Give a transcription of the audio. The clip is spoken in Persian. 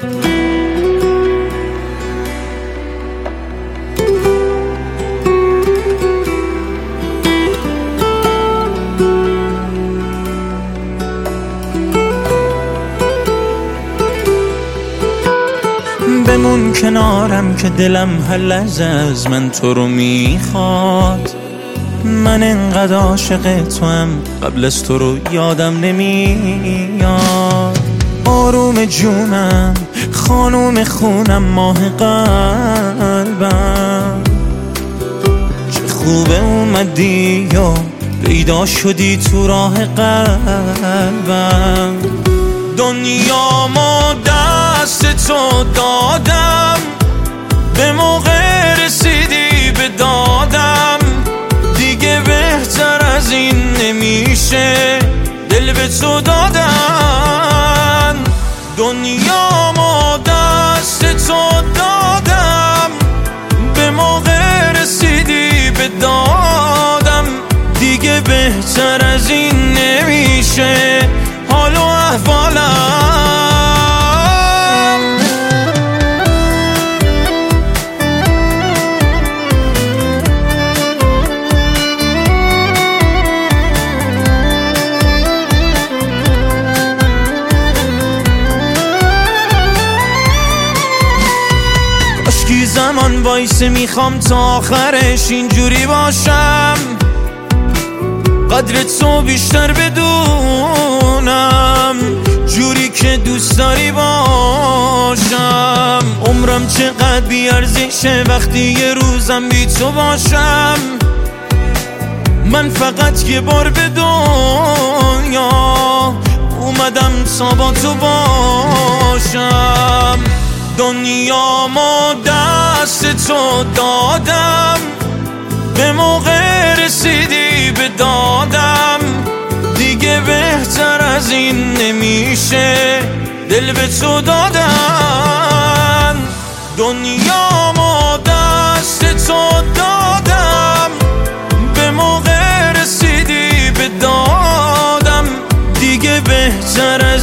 بمون کنارم که دلم هر لحظه از من تو رو میخواد. من انقدر عاشق تو هم قبل از تو رو یادم نمیاد. آروم جونم، خانوم خونم، ماه قلبم، چه خوبه اومدی و پیدا شدی تو راه قلبم. دنیا ما دست تو دادم، به موقع رسیدی به دادم، دیگه بهتر از این نمیشه دل به تو دادن. دنیا ما دست تو دادم، به موقع رسیدی به دادم، دیگه بهتر از این نمیشه حال و احوالم. اشکی زمان وایسه، میخوام تا آخرش اینجوری باشم، قدر تو بیشتر بدونم، جوری که دوست داری باشم. عمرم چقدر بیارزشه وقتی یه روزم بی تو باشم. من فقط یه بار به دنیا اومدم تا با تو باشم. دنیا ما دست تو دادم، به موقع رسیدی به دادم، دیگه بهتر از این نمیشه دل به تو دادن. دنیا ما دست تو دادم، به موقع رسیدی به دادم، دیگه بهتر